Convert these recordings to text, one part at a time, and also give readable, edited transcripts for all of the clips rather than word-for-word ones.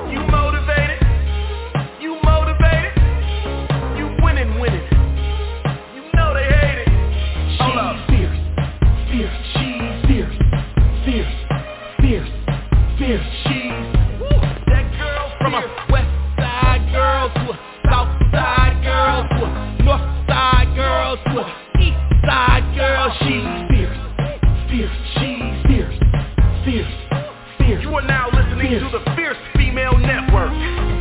You motivated? You motivated? You winning. You know they hate it. Hold up. Fierce. She's fierce. She's that girl from a west side girl to a south side girl to a north side girl to a east side girl. She's fierce. She's fierce. You are now listening to the Fierce Female Network.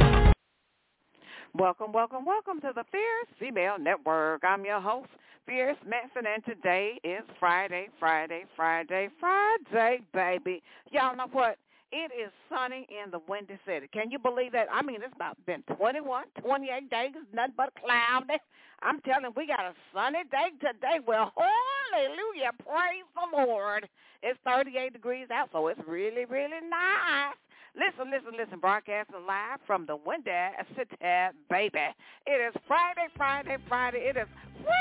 Welcome to the Fierce Female Network. I'm your host, Fierce Manson, and today is Friday, baby. Y'all know what? It is sunny in the Windy City. Can you believe that? I mean, it's about been 21, 28 days, nothing but cloudy. I'm telling you, we got a sunny day today. Well, hallelujah, praise the Lord. It's 38 degrees out, so it's really, really nice. Listen, broadcasting live from the Windy City, baby. It is Friday. It is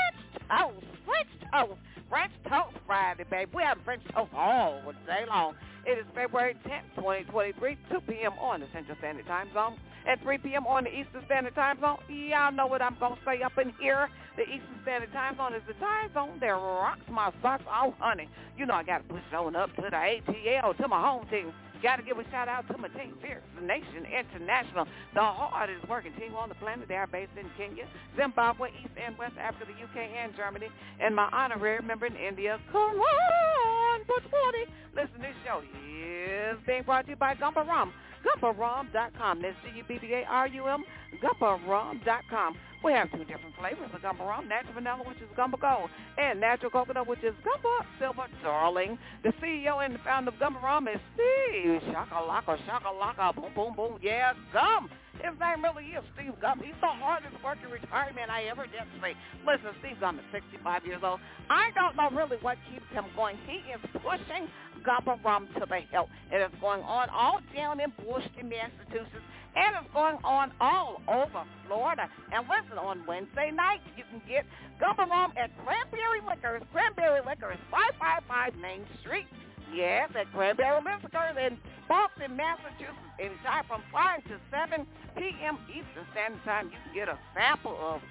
French Toast Friday, baby. We have French Toast all day long. It is February 10th, 2023, 2 p.m. on the Central Standard Time Zone, and 3 p.m. on the Eastern Standard Time Zone. Y'all know what I'm going to say up in here. The Eastern Standard Time Zone is the time zone that rocks my socks off, honey. You know I got to push on up to the ATL, to my home team. Got to give a shout-out to my team, Fierce Nation International, the hardest working team on the planet. They are based in Kenya, Zimbabwe, East and West Africa, the UK, and Germany, and my honorary member in India. Come on, Butch Party. Listen, this show is being brought to you by Gumba Rum. GumbaRum.com. That's GUBBARUM, GumbaRum.com. We have two different flavors of Gumba Rum, natural vanilla, which is Gumba Gold, and natural coconut, which is Gumba Silver Darling. The CEO and the founder of Gumba Rum is Steve Shakalaka, boom, boom, boom. Yeah, Gum. His name really is Steve Gum. He's the hardest working retirement I ever did see. Listen, Steve Gum is 65 years old. I don't know really what keeps him going. He is pushing Gumba Rum to the hilt. It is going on all down in Bushton, Massachusetts, and it's going on all over Florida. And listen, on Wednesday night, you can get Gumba Rum at Cranberry Liquors. Cranberry Liquors, 555 Main Street. Yes, at Cranberry Liquors in Boston, Massachusetts. Anytime from 5 to 7 p.m. Eastern Standard Time, you can get a sample of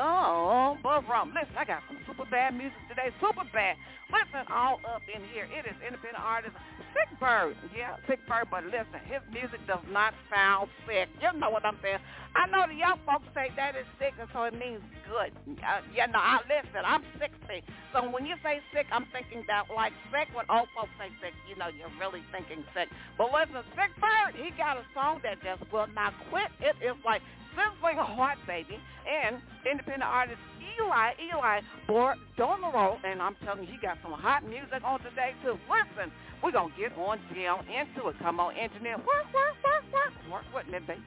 Gumba Rum. Listen, I got some super bad music today. Super bad. Listen, all up in here. It is independent artist Sick Bird. Yeah, Sick Bird, but listen, his music does not sound sick. You know what I'm saying? I know the young folks say that is sick, and so it means good. Listen, I'm 60. So when you say sick, I'm thinking that like sick. When old folks say sick, you know, you're really thinking sick. But listen, Sick Bird, he got a song that just will not quit. It is like sizzling hot, baby. And independent artist Eli Bordonero, and I'm telling you, he got some hot music on today, too. Listen, we're going to get on down into it. Come on, engineer. Work with me, baby.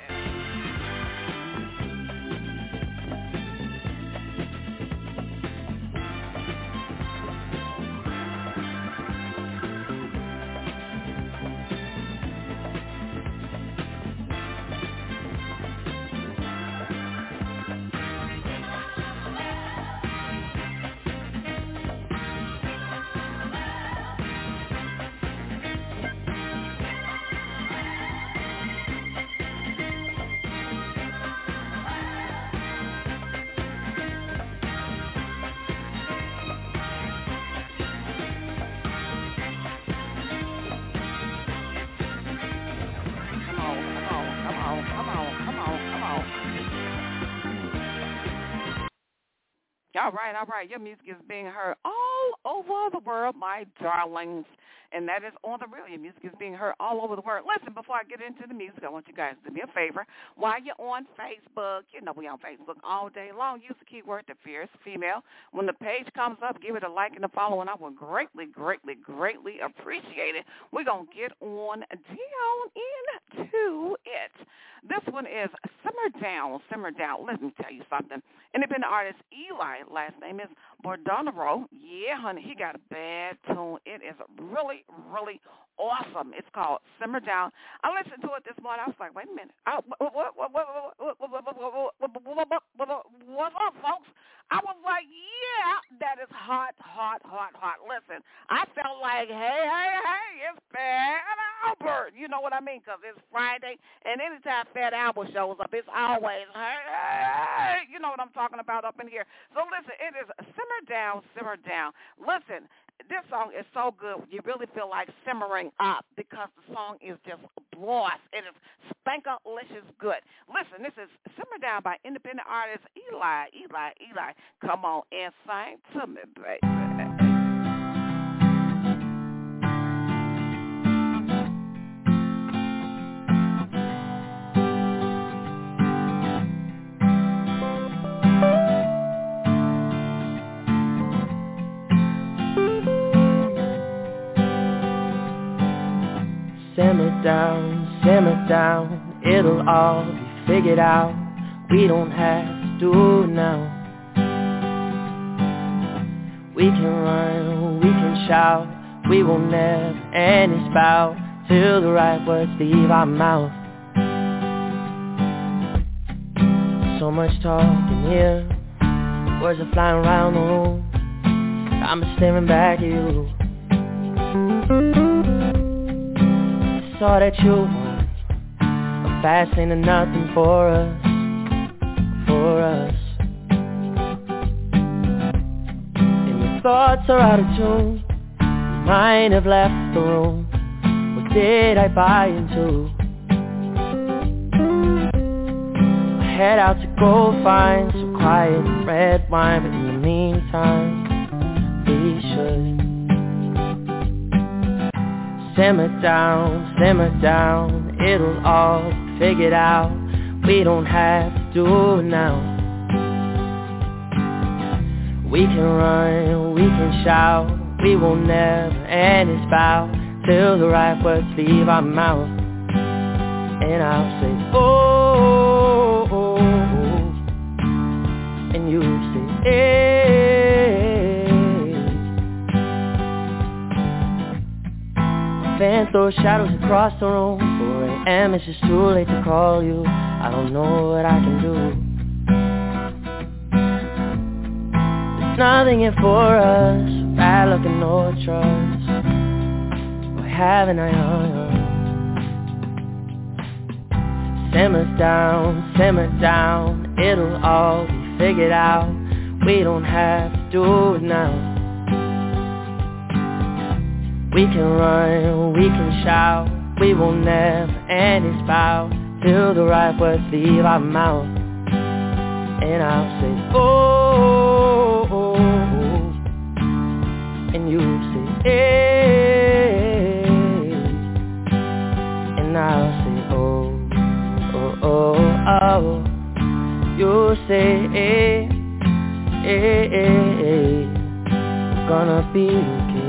All right. Your music is being heard all over the world, my darlings. And that is on the real. Your music is being heard all over the world. Listen, before I get into the music, I want you guys to do me a favor. While you're on Facebook, you know we on Facebook all day long, use the keyword The Fierce Female. When the page comes up, give it a like and a follow, and I will greatly appreciate it. We're going to get on down into it. This one is Simmer Down. Let me tell you something. Independent artist Eli, last name is Bordonero. Yeah, honey, he got a bad tune. It is really awesome. It's called Simmer Down. I listened to it this morning. I was like, wait a minute. What's up, folks? I was like, yeah, that is hot, hot, hot, hot. Listen, I felt like, hey, it's Fat Albert. You know what I mean? Because it's Friday, and anytime Fat Albert shows up, it's always, hey. You know what I'm talking about up in here. So listen, it is Simmer Down, Simmer Down. Listen, this song is so good. You really feel like simmering up because the song is just bloss. It is spankalicious good. Listen, this is Simmer Down by independent artist Eli. Come on and sing to me, baby. Simmer down, it'll all be figured out. We don't have to do it now. We can run, we can shout, we will never end this bout till the right words leave our mouth. So much talking here, words are flying around the room. I'm just staring back at you. Saw that you were fast ain't nothing for us. And your thoughts are out of tune. You might have left the room. What did I buy into? I head out to go find some quiet red wine, but in the meantime, we should simmer down, it'll all be figured out. We don't have to do it now. We can run, we can shout, we will never end this bout till the right words leave our mouth. And I'll say, oh, oh, oh. And you say, hey. Fan throws shadows across the room. 4 a.m. it's just too late to call you. I don't know what I can do. There's nothing in for us. Bad luck and no trust. Why haven't I hung on? Simmer down, it'll all be figured out. We don't have to do it now. We can run, we can shout, we will never end this bout till the right words leave our mouth. And I'll say, oh, oh, oh. And you say, hey. And I'll say, oh, oh, oh, oh. You say, hey, hey, hey, hey. We're gonna be okay.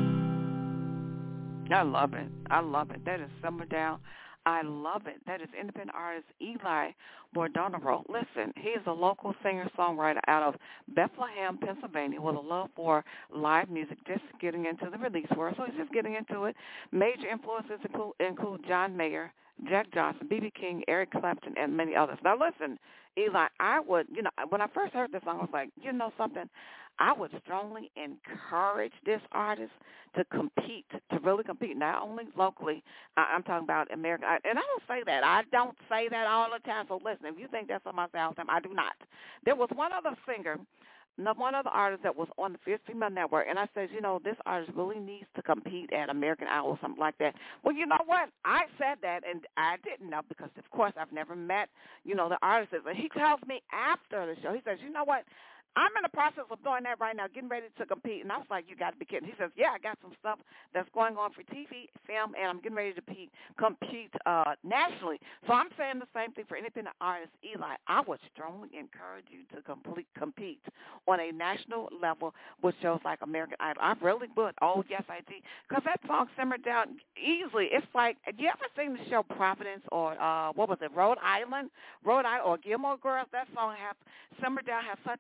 I love it. That is Simmer Down. I love it. That is independent artist Eli Bordonaro. Listen, he is a local singer-songwriter out of Bethlehem, Pennsylvania, with a love for live music, just getting into the release world. So he's just getting into it. Major influences include John Mayer, Jack Johnson, B.B. King, Eric Clapton, and many others. Now, listen, Eli, I would, when I first heard this song, I was like, you know something? I would strongly encourage this artist to compete, to really compete, not only locally. I'm talking about American. And I don't say that. I don't say that all the time. So listen, if you think that's on my sound time, I do not. There was one other singer, one other artist that was on the Fierce Female Network, and I said, this artist really needs to compete at American Idol or something like that. Well, you know what? I said that, and I didn't know because, of course, I've never met, the artist. And he tells me after the show, he says, you know what? I'm in the process of doing that right now, getting ready to compete. And I was like, you got to be kidding. He says, yeah, I got some stuff that's going on for TV, film, and I'm getting ready to compete nationally. So I'm saying the same thing for independent artist Eli. I would strongly encourage you to compete on a national level with shows like American Idol. I really would. Oh, yes, I do. Because that song simmered down easily. It's like, have you ever seen the show Providence or, Rhode Island or Gilmore Girls? That song simmered down, has such a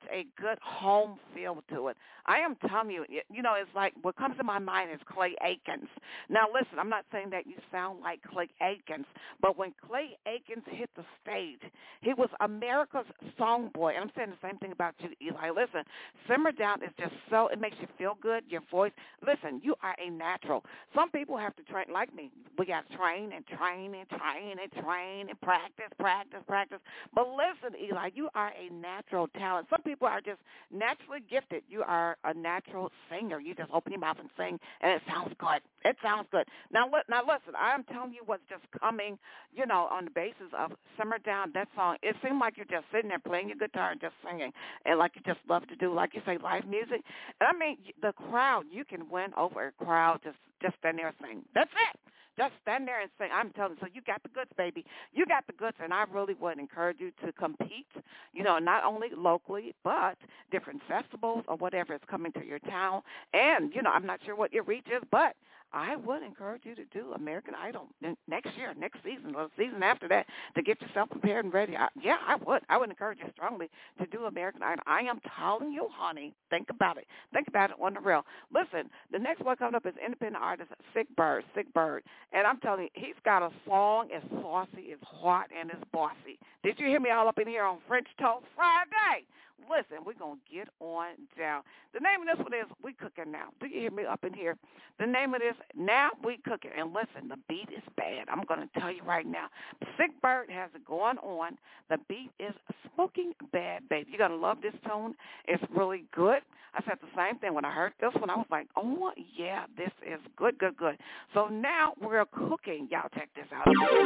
good home feel to it. I am telling you, it's like what comes to my mind is Clay Aikens. Now, listen, I'm not saying that you sound like Clay Aikens, but when Clay Aikens hit the stage, he was America's song boy. And I'm saying the same thing about you, Eli. Listen, Simmer Down is just so, it makes you feel good, your voice. Listen, you are a natural. Some people have to train, like me. We got to train and train and train and train and practice. But listen, Eli, you are a natural talent. Some people are just naturally gifted. You are a natural singer. You just open your mouth and sing, and it sounds good. It sounds good. Now listen, I'm telling you what's just coming, on the basis of Simmer Down, that song. It seemed like you're just sitting there playing your guitar and just singing, and like you just love to do, like you say, live music. And I mean, the crowd, you can win over a crowd just stand there and sing. That's it. Just stand there and sing. I'm telling you, so you got the goods, baby. You got the goods, and I really would encourage you to compete, not only locally, but different festivals or whatever is coming to your town. And, I'm not sure what your reach is, but I would encourage you to do American Idol next year, next season, or the season after that, to get yourself prepared and ready. I would. I would encourage you strongly to do American Idol. I am telling you, honey, think about it. Think about it on the real. Listen, the next one coming up is independent artist Sick Bird. And I'm telling you, he's got a song as saucy, as hot, and as bossy. Did you hear me all up in here on French Toast Friday? Listen, we're going to get on down. The name of this one is We Cooking Now. Do you hear me up in here? The name of this, Now We Cooking. And listen, the beat is bad. I'm going to tell you right now. Sick Bird has it going on. The beat is smoking bad, baby. You're going to love this tune. It's really good. I said the same thing when I heard this one. I was like, oh, yeah, this is good. So now we're cooking. Y'all check this out.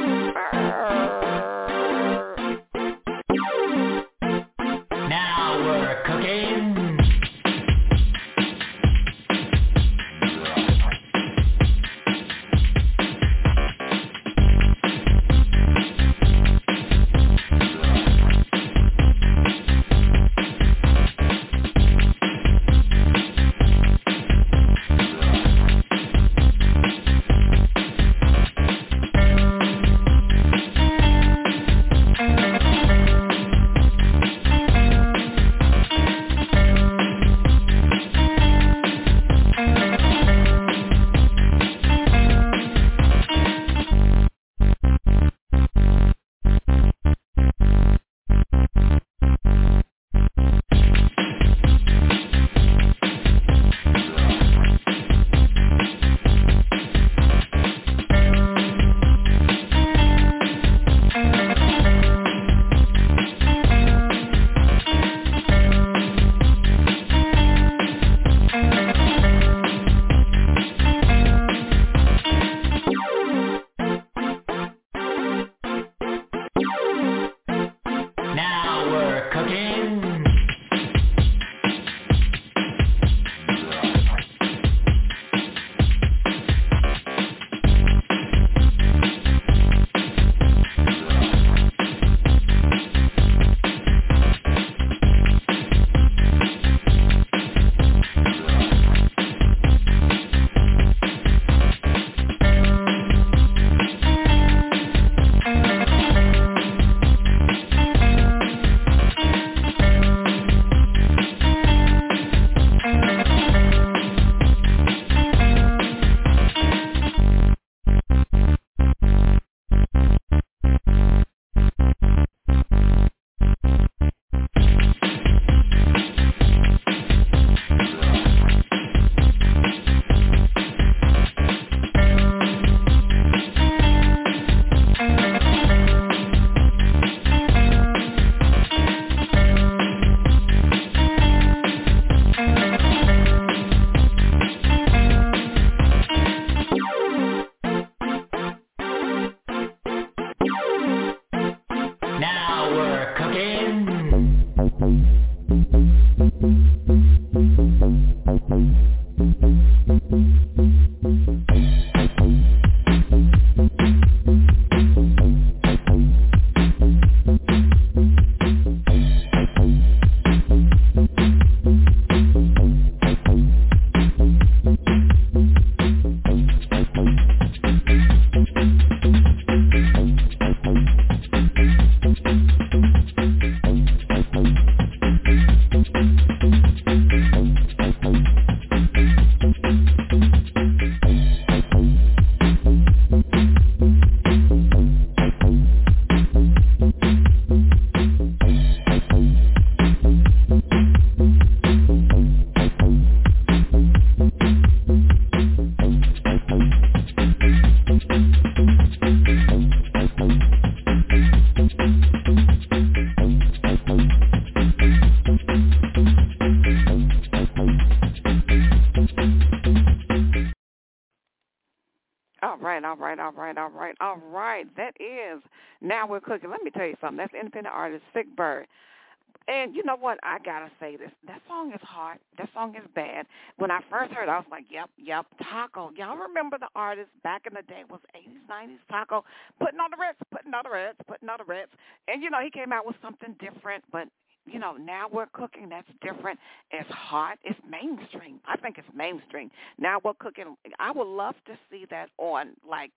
Now we're cooking. is Now We're Cooking. Let me tell you something. That's independent artist Sick Bird. And you know what? I got to say this. That song is hard. That song is bad. When I first heard it, I was like, yep, Taco. Y'all remember the artist back in the day was 80s, 90s, Taco, putting on the Ritz. And, you know, he came out with something different, but, you know, Now We're Cooking, that's different. It's hot. It's mainstream. I think it's mainstream. Now We're Cooking. I would love to see that on, like,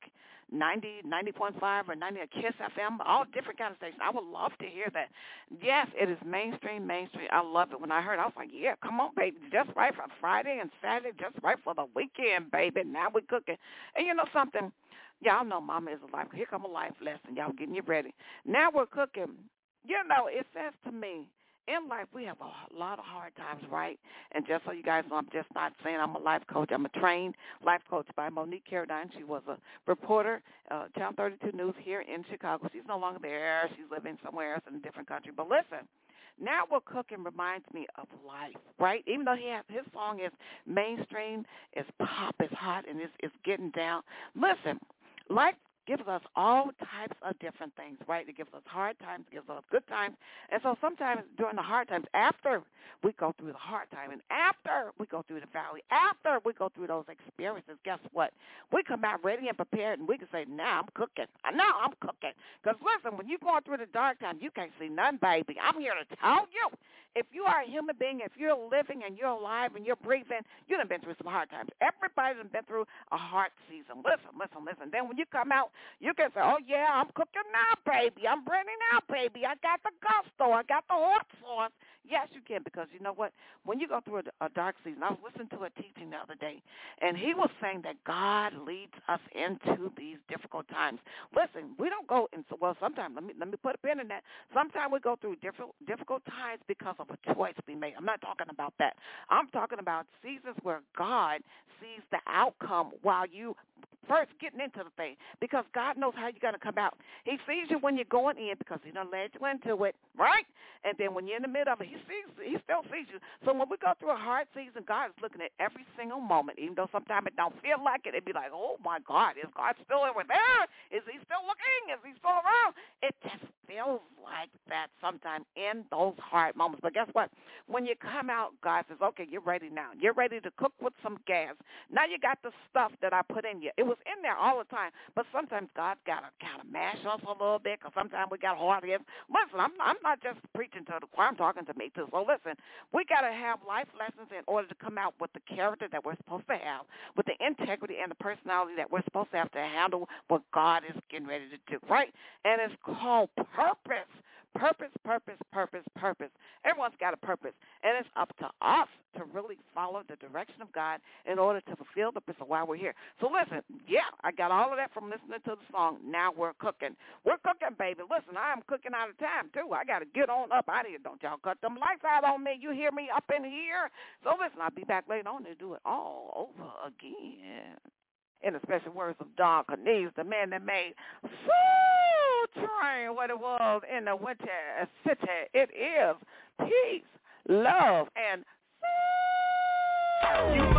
90.5 or 90 KISS FM, all different kind of stations. I would love to hear that. Yes, it is mainstream. I love it. When I heard it, I was like, yeah, come on, baby. Just right for Friday and Saturday, just right for the weekend, baby. Now We're Cooking. And you know something? Y'all know Mama is a life. Here come a life lesson. Y'all getting you ready. Now We're Cooking. You know, it says to me, in life, we have a lot of hard times, right? And just so you guys know, I'm just not saying I'm a life coach. I'm a trained life coach by Monique Carradine. She was a reporter, Channel 32 News here in Chicago. She's no longer there. She's living somewhere else in a different country. But listen, Now We're Cooking reminds me of life, right? Even though his song is mainstream, it's pop, it's hot, and it's getting down. Listen, life gives us all types of different things, right? It gives us hard times, it gives us good times. And so sometimes during the hard times, after we go through the hard time and after we go through the valley, after we go through those experiences, guess what? We come out ready and prepared, and we can say, now I'm cooking. Now I'm cooking. Because listen, when you're going through the dark time, you can't see none, baby. I'm here to tell you. If you are a human being, if you're living and you're alive and you're breathing, you done been through some hard times. Everybody done been through a hard season. Listen. Then when you come out, you can say, oh, yeah, I'm cooking now, baby. I'm ready now, baby. I got the gusto. I got the hot sauce. Yes, you can, because you know what? When you go through a dark season, I was listening to a teaching the other day, and he was saying that God leads us into these difficult times. Listen, we don't go into, well, sometimes, let me put a pin in that. Sometimes we go through difficult times because of a choice we made. I'm not talking about that. I'm talking about seasons where God sees the outcome while you first getting into the thing, because God knows how you're going to come out. He sees you when you're going in because he done led you into it, right? And then when you're in the middle of it, he still sees you. So when we go through a hard season, God is looking at every single moment, even though sometimes it don't feel like it. It'd be like, oh, my God, is God still over there? Is he still looking? Is he still around? It just feels like that sometimes in those hard moments. But guess what? When you come out, God says, okay, you're ready now. You're ready to cook with some gas. Now you got the stuff that I put in you. It was in there all the time, but sometimes God's got to kind of mash us a little bit, because sometimes we got hard heads. Listen, I'm not just preaching to the choir. I'm talking to me too. So listen, we got to have life lessons in order to come out with the character that we're supposed to have, with the integrity and the personality that we're supposed to have to handle what God is getting ready to do, right? And it's called purpose. Purpose. Everyone's got a purpose, and it's up to us to really follow the direction of God in order to fulfill the purpose of why we're here. So listen, yeah, I got all of that from listening to the song, Now We're Cooking. We're cooking, baby. Listen, I'm cooking out of time, too. I got to get on up out of here. Don't y'all cut them lights out on me. You hear me up in here? So listen, I'll be back later on to do it all over again. In the special words of Don Cornelius, the man that made Soul Train what it was in the Winter City. It is peace, love, and soul.